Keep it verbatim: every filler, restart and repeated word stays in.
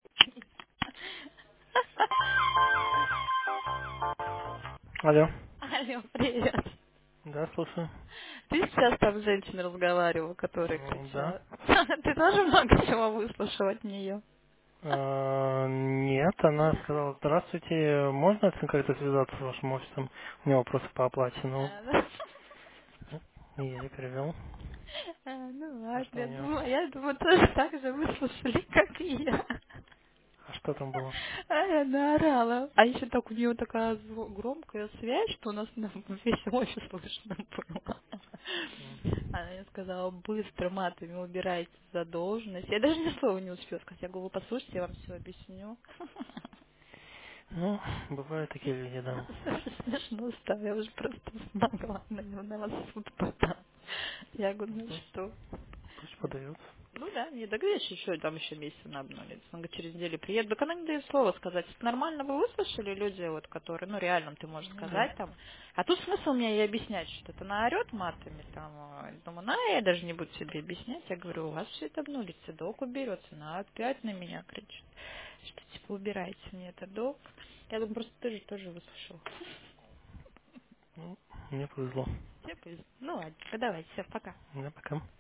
Алло. Алло, привет. Да, слушаю. Ты сейчас там с женщиной разговаривал, которая М, Да. кричала. Ты тоже много чего выслушал от нее? А, нет, она сказала, здравствуйте, можно это как-то связаться с вашим офисом? У меня вопросы по оплате. Ну, А, да. и я ей перевел. А, ну А ладно, что у я нее? думаю, я думаю, тоже так же выслушали, как и я. А что там было? А я наорала. А еще так у нее такая зв- громкая связь, что у нас на весь офис слышно было. Она мне сказала, быстро матами убирайте задолженность. Я даже ни слова не успела сказать. Я говорю, вы послушайте, я вам все объясню. Ну, бывают такие люди, да. Смешно стало, я уже просто смогла, наверное, вас в суд подам. Я говорю, ну Ну, что? пусть подается. Ну да, не договоришь еще, там еще месяц на обнулится. Он говорит, через неделю приеду. Так она не дает слова сказать. Это нормально вы выслушали люди, вот, которые, ну, реально, ты можешь Ну да. сказать там. А тут смысл мне ей объяснять, что это она орет матами там. а, Думаю, на, я даже не буду тебе объяснять. Я говорю, у вас все это обнулится, долг уберется. Она опять на меня кричит, что типа убирайте мне этот долг. Я думаю, просто ты же тоже выслушал. Ну, мне повезло. Все, ну ладно, давай, все, пока. Да, пока.